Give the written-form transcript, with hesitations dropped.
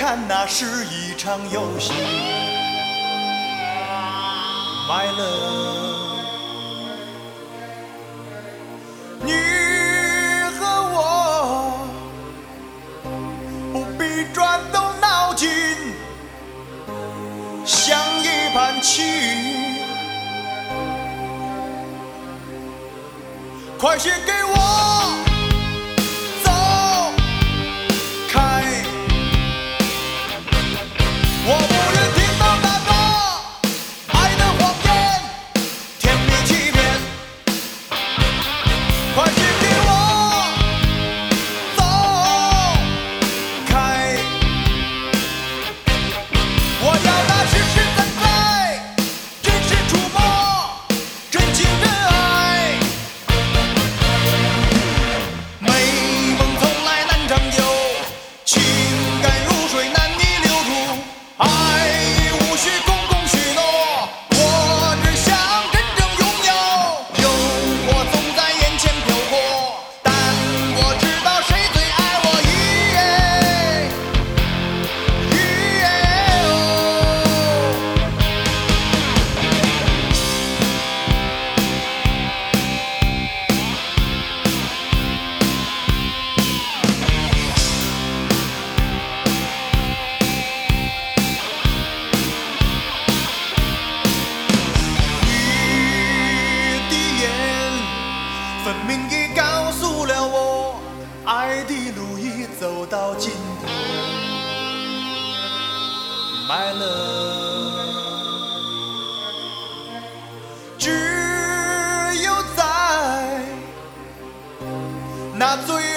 看那是一场游戏。My love， 你和我不必转动脑筋，像一盘棋，快些给我走开，我不愿听到那个爱的谎言，甜蜜欺骗，快些给我走开，我要那实实在在真实触摸真情真爱，美梦从来难长久，情感如水难以流出，爱无需空空许诺，我只想真正拥有，诱惑总在眼前飘过，但我知道谁最爱我。雨的眼分明已告诉了我，爱的路已走到尽头。My love， 只有在那最